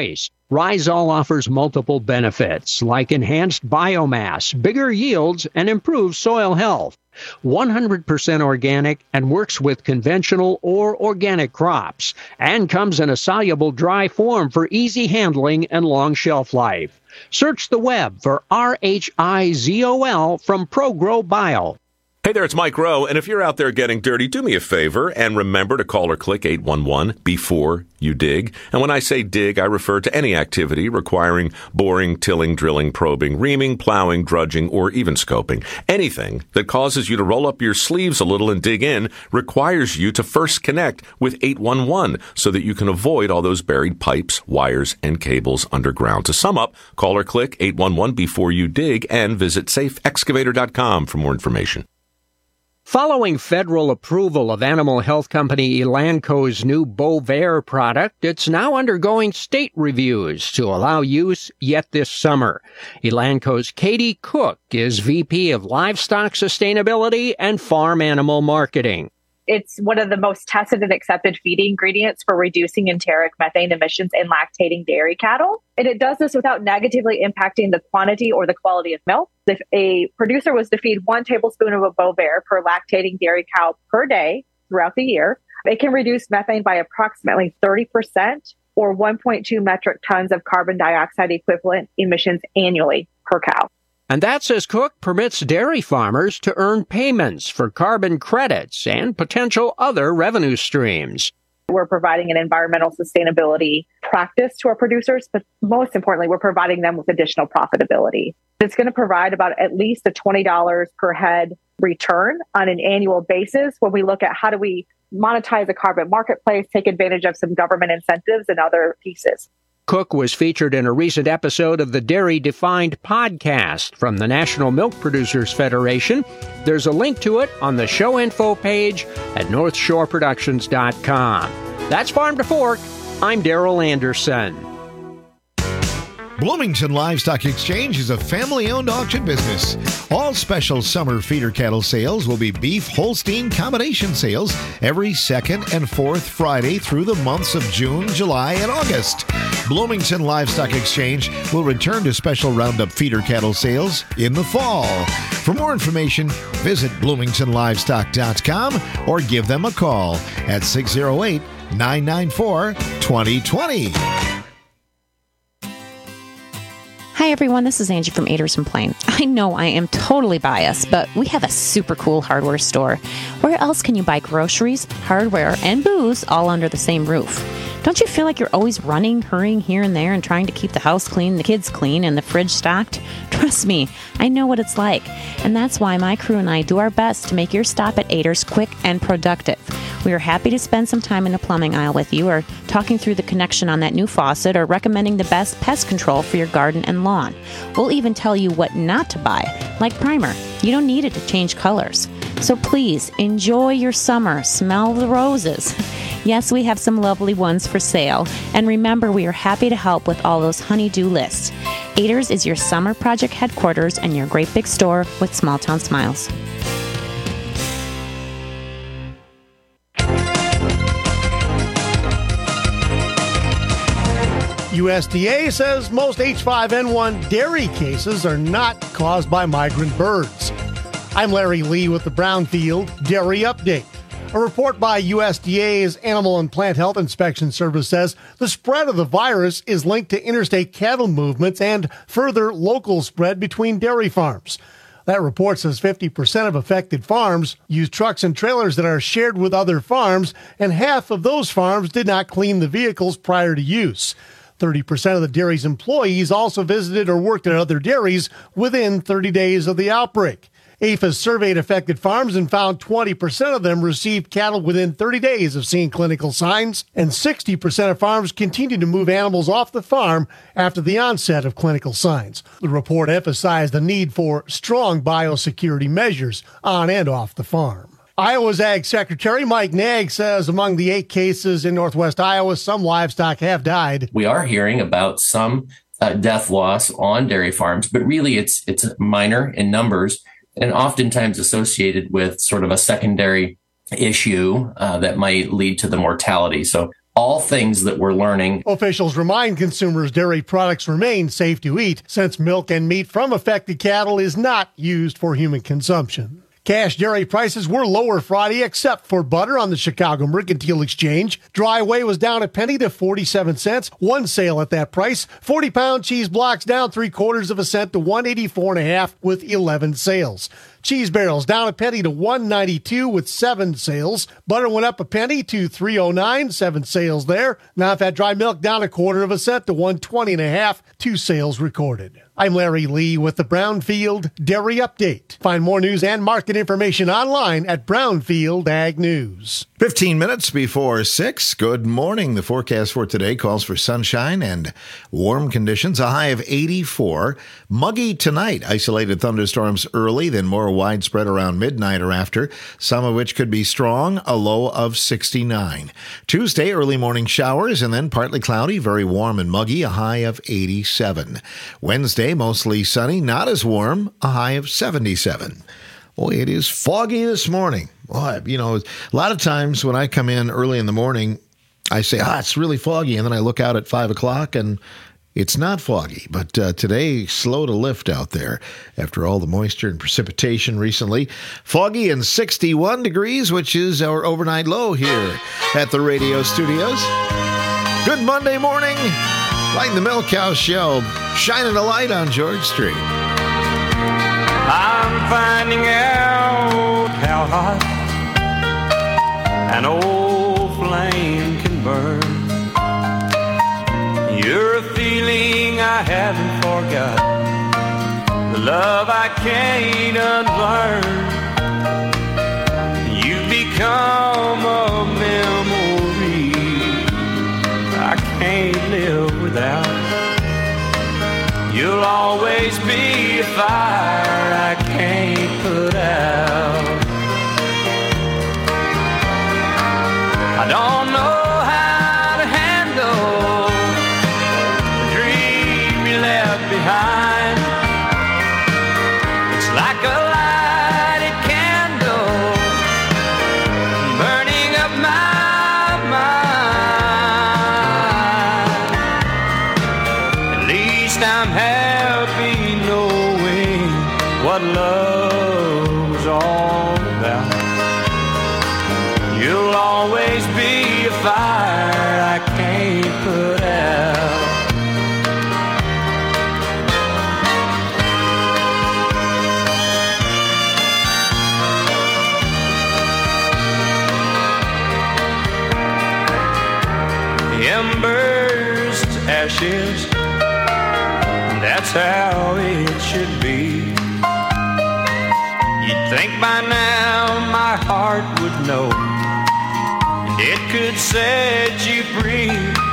Rysol offers multiple benefits like enhanced biomass, bigger yields, and improved soil health. one hundred percent organic and works with conventional or organic crops, and comes in a soluble dry form for easy handling and long shelf life. Search the web for R H I Z O L from ProGrow Bio. Hey there, it's Mike Rowe, and if you're out there getting dirty, do me a favor and remember to call or click eight one one before you dig. And when I say dig, I refer to any activity requiring boring, tilling, drilling, probing, reaming, plowing, drudging, or even scoping. Anything that causes you to roll up your sleeves a little and dig in requires you to first connect with eight one one so that you can avoid all those buried pipes, wires, and cables underground. To sum up, call or click eight one one before you dig and visit safe excavator dot com for more information. Following federal approval of animal health company Elanco's new Bovaer product, it's now undergoing state reviews to allow use yet this summer. Elanco's Katie Cook is V P of Livestock Sustainability and Farm Animal Marketing. It's one of the most tested and accepted feed ingredients for reducing enteric methane emissions in lactating dairy cattle. And it does this without negatively impacting the quantity or the quality of milk. If a producer was to feed one tablespoon of a Bovaer per lactating dairy cow per day throughout the year, it can reduce methane by approximately thirty percent or one point two metric tons of carbon dioxide equivalent emissions annually per cow. And that, says Cook, permits dairy farmers to earn payments for carbon credits and potential other revenue streams. We're providing an environmental sustainability practice to our producers, but most importantly, we're providing them with additional profitability. It's going to provide about at least a twenty dollars per head return on an annual basis when we look at how do we monetize the carbon marketplace, take advantage of some government incentives and other pieces. Cook was featured in a recent episode of the Dairy Defined podcast from the National Milk Producers Federation. There's a link to it on the show info page at north shore productions dot com. That's Farm to Fork. I'm Darrell Anderson. Bloomington Livestock Exchange is a family-owned auction business. All special summer feeder cattle sales will be beef Holstein combination sales every second and fourth Friday through the months of June, July, and August. Bloomington Livestock Exchange will return to special roundup feeder cattle sales in the fall. For more information, visit bloomington livestock dot com or give them a call at six oh eight, nine nine four, two oh two oh. Hi everyone, this is Angie from Aderson Plain. I know I am totally biased, but we have a super cool hardware store. Where else can you buy groceries, hardware, and booze all under the same roof? Don't you feel like you're always running, hurrying here and there and trying to keep the house clean, the kids clean, and the fridge stocked? Trust me, I know what it's like. And that's why my crew and I do our best to make your stop at Aders quick and productive. We are happy to spend some time in the plumbing aisle with you, or talking through the connection on that new faucet, or recommending the best pest control for your garden and lawn. We'll even tell you what not to buy, like primer. You don't need it to change colors. So please, enjoy your summer. Smell the roses. Yes, we have some lovely ones for sale. And remember, we are happy to help with all those honey-do lists. Aders is your summer project headquarters and your great big store with small town smiles. U S D A says most H five N one dairy cases are not caused by migrant birds. I'm Larry Lee with the Brownfield Dairy Update. A report by U S D A's Animal and Plant Health Inspection Service says the spread of the virus is linked to interstate cattle movements and further local spread between dairy farms. That report says fifty percent of affected farms use trucks and trailers that are shared with other farms, and half of those farms did not clean the vehicles prior to use. thirty percent of the dairy's employees also visited or worked at other dairies within thirty days of the outbreak. A F A surveyed affected farms and found twenty percent of them received cattle within thirty days of seeing clinical signs, and sixty percent of farms continued to move animals off the farm after the onset of clinical signs. The report emphasized the need for strong biosecurity measures on and off the farm. Iowa's Ag Secretary Mike Naig says among the eight cases in northwest Iowa, some livestock have died. We are hearing about some uh, death loss on dairy farms, but really it's it's minor in numbers, and oftentimes associated with sort of a secondary issue uh, that might lead to the mortality. So all things that we're learning. Officials remind consumers dairy products remain safe to eat since milk and meat from affected cattle is not used for human consumption. Cash dairy prices were lower Friday except for butter on the Chicago Mercantile Exchange. Dry whey was down a penny to forty-seven cents. One sale at that price. forty-pound cheese blocks down three quarters of a cent to one eighty-four and a half with eleven sales. Cheese barrels down a penny to one ninety-two with seven sales. Butter went up a penny to three oh nine, seven sales there. Non-fat dry milk down a quarter of a cent to one twenty and a half, two sales recorded. I'm Larry Lee with the Brownfield Dairy Update. Find more news and market information online at Brownfield Ag News. fifteen minutes before six. Good morning. The forecast for today calls for sunshine and warm conditions, a high of eighty-four. Muggy tonight. Isolated thunderstorms early, then more widespread around midnight or after, some of which could be strong, a low of sixty-nine. Tuesday, early morning showers and then partly cloudy, very warm and muggy, a high of eighty-seven. Wednesday, mostly sunny, not as warm, a high of seventy-seven. Boy, it is foggy this morning. Boy, you know, a lot of times when I come in early in the morning, I say, ah, it's really foggy. And then I look out at five o'clock and it's not foggy. But uh, today, slow to lift out there after all the moisture and precipitation recently. Foggy and sixty-one degrees, which is our overnight low here at the radio studios. Good Monday morning. Lighting the Milk Cow Show, shining a light on George Street. I'm finding out how hot an old flame can burn. You're a feeling I haven't forgot, the love I can't unlearn. You've become a memory I can't live without. You'll always be a fire I can't put out. I don't know how to handle the dream you left behind. It's like a lighted candle burning up my mind. At least I'm happy knowing what love's all about. You'll always be a fire I can't put out. Embers to ashes, that's how it should be. You'd think by now my heart would know, and it could set you free.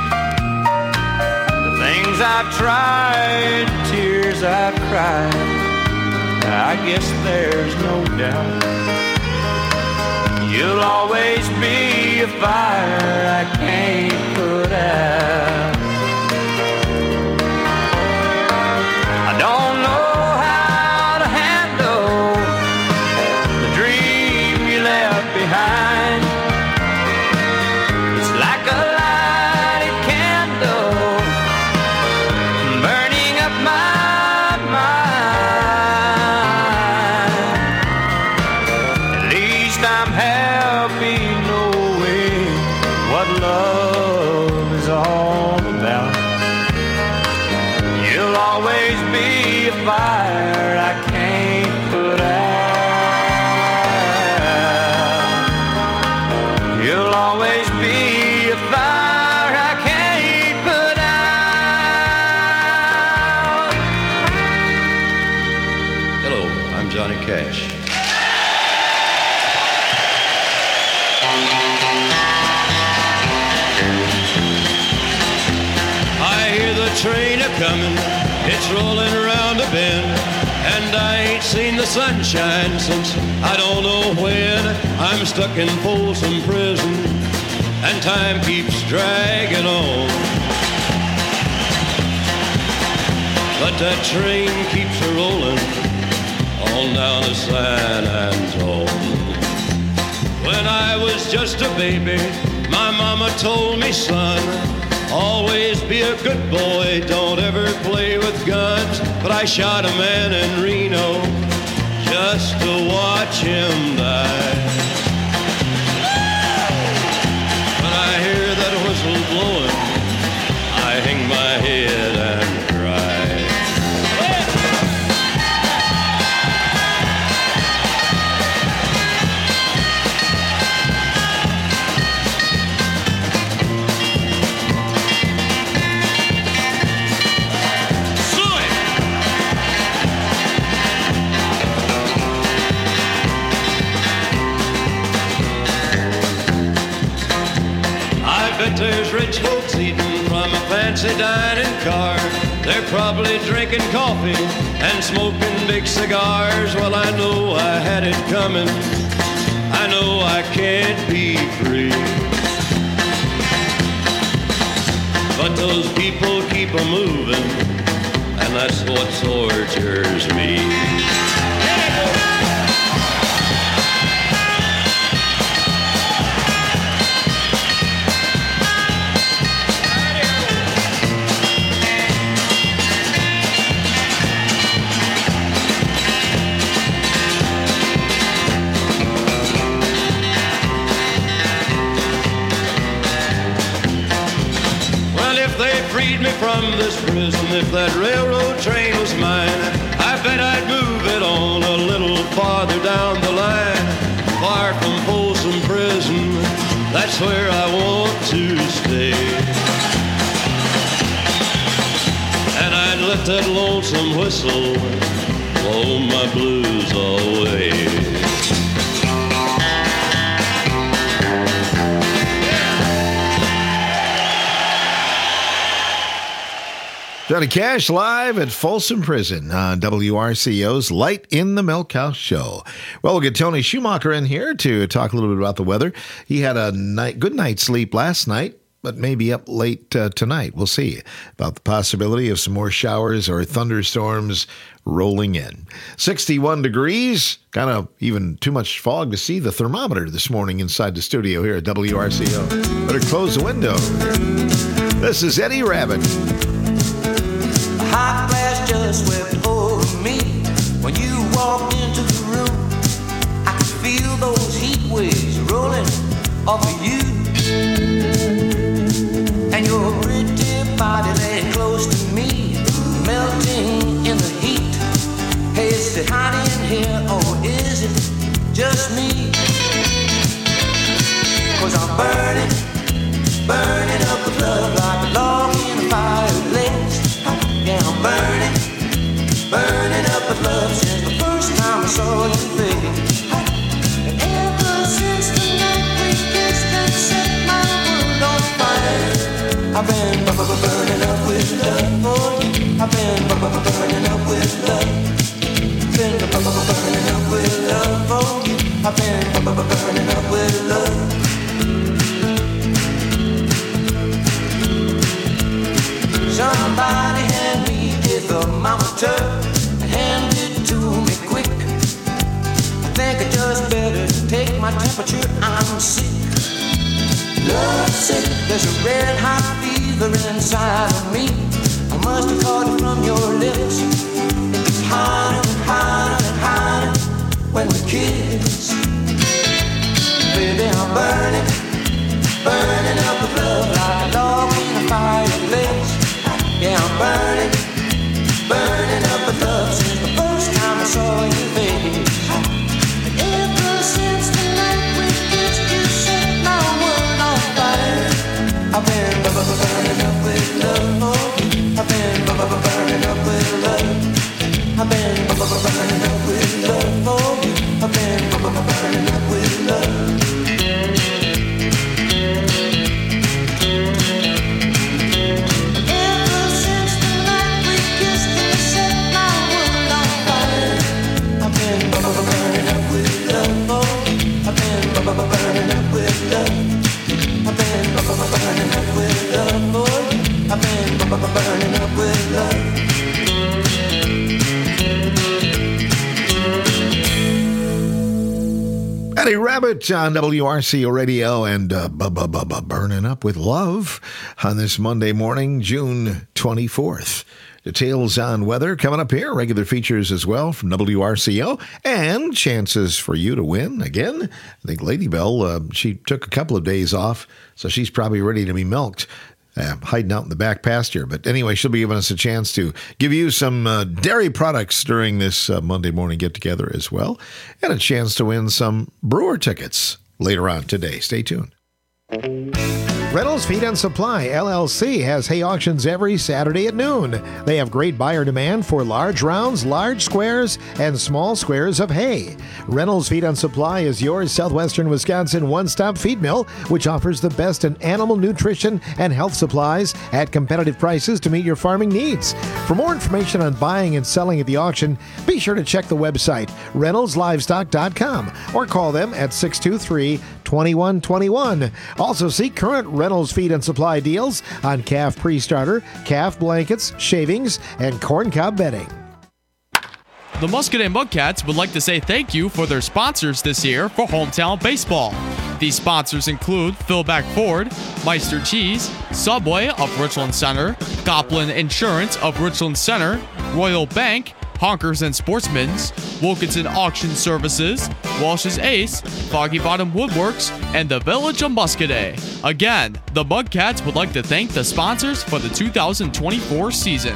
The things I've tried, the tears I've cried, I guess there's no doubt. You'll always be a fire I can't put out. I don't know how to handle the dream you left behind. It's like a lighted candle burning up my mind. At least I'm happy knowing what love is all about. You'll always be a fire I can't put out. You'll always be a fire I can't put out. Hello, I'm Johnny Cash. I hear the train a-comin', it's rolling around a bend, and I ain't seen the sunshine since I don't know when. I'm stuck in Folsom Prison, and time keeps dragging on. But that train keeps a-rolling on down to San Antone. When I was just a baby, My mama told me, son, always be a good boy, don't ever play with guns. But I shot a man in Reno just to watch him die. When I hear that whistle blowing, I hang my head and cry. But there's rich folks eating from a fancy dining car. They're probably drinking coffee and smoking big cigars. Well, I know I had it coming. I know I can't be free. But those people keep a moving, and that's what tortures me. Freed me from this prison. If that railroad train was mine, I bet I'd move it on a little farther down the line. Far from Folsom Prison, that's where I want to stay. And I'd let that lonesome whistle blow my blues away. Johnny Cash live at Folsom Prison on W R C O's Light in the Milkhouse show. Well, we'll get Tony Schumacher in here to talk a little bit about the weather. He had a night, good night's sleep last night, but maybe up late uh, tonight. We'll see about the possibility of some more showers or thunderstorms rolling in. sixty-one degrees, kind of even too much fog to see the thermometer this morning inside the studio here at W R C O. Better close the window. This is Eddie Rabbitt. Hot glass just swept over me when you walked into the room. I could feel those heat waves rolling off of you, and your pretty body lay close to me, melting in the heat. Hey, is it hot in here or is it just me? 'Cause I'm burning, burning up with love like a log in a fireplace. Yeah, I'm burning, burning up with love since the first time I saw your face. And ever since the night we kissed and set my world on fire, I've been burning up with love for you. I've been burning up with love. Been burning up with love for you. I've been burning up with love. Somebody hand me a thermometer and hand it to me quick. I think I just better take my temperature, I'm sick. Love sick, there's a red hot fever inside of me. I must have caught it from your lips. It gets hotter and hotter and hotter when we kiss. Baby, I'm burning, burning up with love like a log in a fireplace. Yeah, I'm burning, burning up with love since the first time I saw your face. And ever since the night we kissed, you set my world on fire. I've been burning up with love for you. I've been burning up with love. I've been burning up with love for you. I've been burning up with love. Burning up with love. I've been burning up with love for you. I've been burning up with love. Eddie Rabbitt it on W R C O Radio and uh, bu- bu- bu- bu- burning up with love on this Monday morning, June twenty-fourth. Details on weather coming up here. Regular features as well from W R C O and chances for you to win. Again, I think Lady Bell, uh, she took a couple of days off, so she's probably ready to be milked. Uh, hiding out in the back pasture. But anyway, she'll be giving us a chance to give you some uh, dairy products during this uh, Monday morning get-together as well, and a chance to win some brewer tickets later on today. Stay tuned. Reynolds Feed and Supply, L L C, has hay auctions every Saturday at noon. They have great buyer demand for large rounds, large squares, and small squares of hay. Reynolds Feed and Supply is your southwestern Wisconsin one-stop feed mill, which offers the best in animal nutrition and health supplies at competitive prices to meet your farming needs. For more information on buying and selling at the auction, be sure to check the website, reynolds livestock dot com, or call them at six two three, two one two one. Also see current Reynolds Feed and Supply deals on calf pre-starter, calf blankets, shavings, and corncob bedding. The Muscadet Mudcats would like to say thank you for their sponsors this year for Hometown Baseball. These sponsors include Philback Ford, Meister Cheese, Subway of Richland Center, Goplin Insurance of Richland Center, Royal Bank, Honkers and Sportsmen's, Wilkinson Auction Services, Walsh's Ace, Foggy Bottom Woodworks, and the Village of Muscadet. Again, the Mudcats would like to thank the sponsors for the two thousand twenty-four season.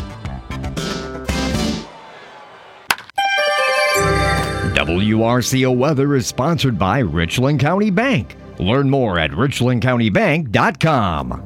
W R C O Weather is sponsored by Richland County Bank. Learn more at richland county bank dot com.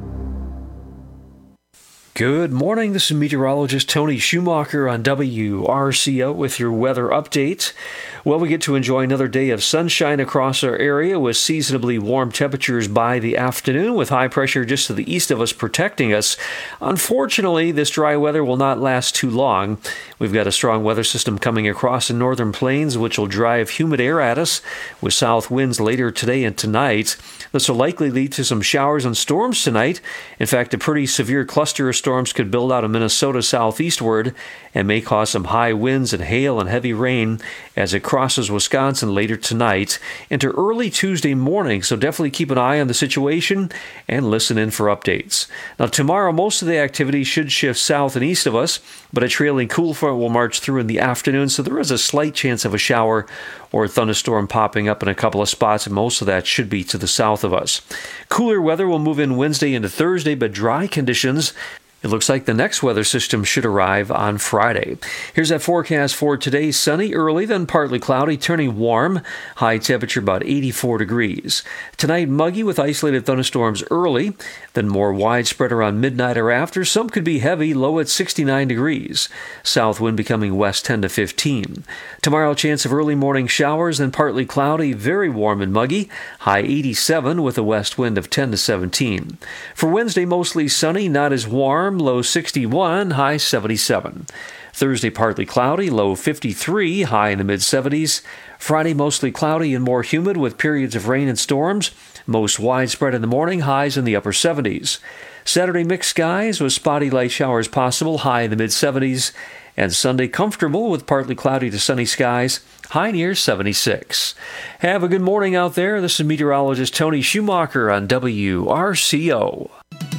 Good morning. This is meteorologist Tony Schumacher on W R C O with your weather update. Well, we get to enjoy another day of sunshine across our area with seasonably warm temperatures by the afternoon, with high pressure just to the east of us protecting us. Unfortunately, this dry weather will not last too long. We've got a strong weather system coming across the northern plains, which will drive humid air at us with south winds later today and tonight. This will likely lead to some showers and storms tonight. In fact, a pretty severe cluster of storms could build out of Minnesota southeastward and may cause some high winds and hail and heavy rain as it crosses Wisconsin later tonight into early Tuesday morning. So definitely keep an eye on the situation and listen in for updates. Now, tomorrow, most of the activity should shift south and east of us, but a trailing cool front will march through in the afternoon, so there is a slight chance of a shower or a thunderstorm popping up in a couple of spots, and most of that should be to the south of us. Cooler weather will move in Wednesday into Thursday, but dry conditions. It looks like the next weather system should arrive on Friday. Here's that forecast for today. Sunny early, then partly cloudy, turning warm. High temperature about eighty-four degrees. Tonight, muggy with isolated thunderstorms early, then more widespread around midnight or after. Some could be heavy, low at sixty-nine degrees. South wind becoming west ten to fifteen. Tomorrow, chance of early morning showers, then partly cloudy, very warm and muggy. High eighty-seven with a west wind of ten to seventeen. For Wednesday, mostly sunny, not as warm. Low sixty-one, high seventy-seven. Thursday, partly cloudy, low fifty-three, high in the mid-seventies. Friday, mostly cloudy and more humid with periods of rain and storms. Most widespread in the morning, highs in the upper seventies. Saturday, mixed skies with spotty light showers possible, high in the mid-seventies. And Sunday, comfortable with partly cloudy to sunny skies, high near seventy-six. Have a good morning out there. This is meteorologist Tony Schumacher on W R C O.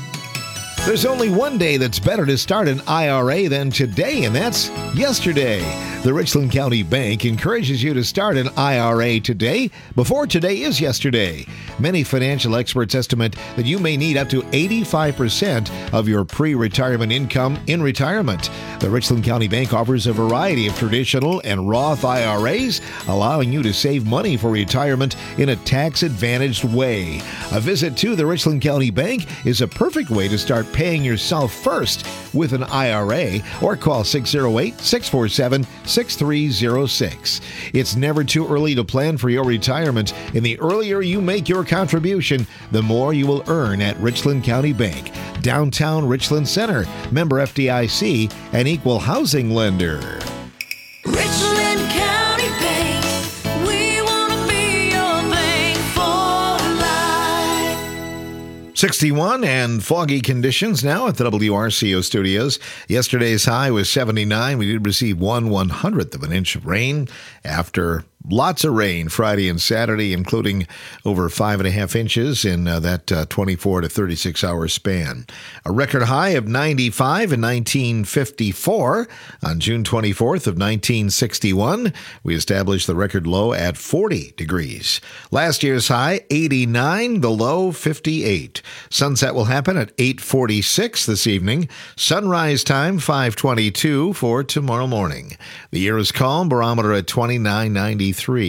There's only one day that's better to start an I R A than today, and that's yesterday. The Richland County Bank encourages you to start an I R A today before today is yesterday. Many financial experts estimate that you may need up to eighty-five percent of your pre-retirement income in retirement. The Richland County Bank offers a variety of traditional and Roth I R As, allowing you to save money for retirement in a tax-advantaged way. A visit to the Richland County Bank is a perfect way to start paying yourself first with an I R A, or call six oh eight, six four seven, six three oh six. It's never too early to plan for your retirement, and the earlier you make your contribution, the more you will earn at Richland County Bank, downtown Richland Center, member F D I C, an equal housing lender. Richland County Bank, we want to be your bank for life. sixty-one and foggy conditions now at the W R C O studios. Yesterday's high was seventy-nine. We did receive one one hundredth of an inch of rain after lots of rain Friday and Saturday, including over five and a half inches in uh, that uh, twenty-four to thirty-six hour span. A record high of ninety-five in nineteen fifty-four. On June twenty-fourth of nineteen sixty-one, we established the record low at forty degrees. Last year's high, eighty-nine, the low, fifty-eight. Sunset will happen at eight forty-six this evening. Sunrise time, five twenty-two for tomorrow morning. The year is calm, barometer at twenty-nine ninety-three.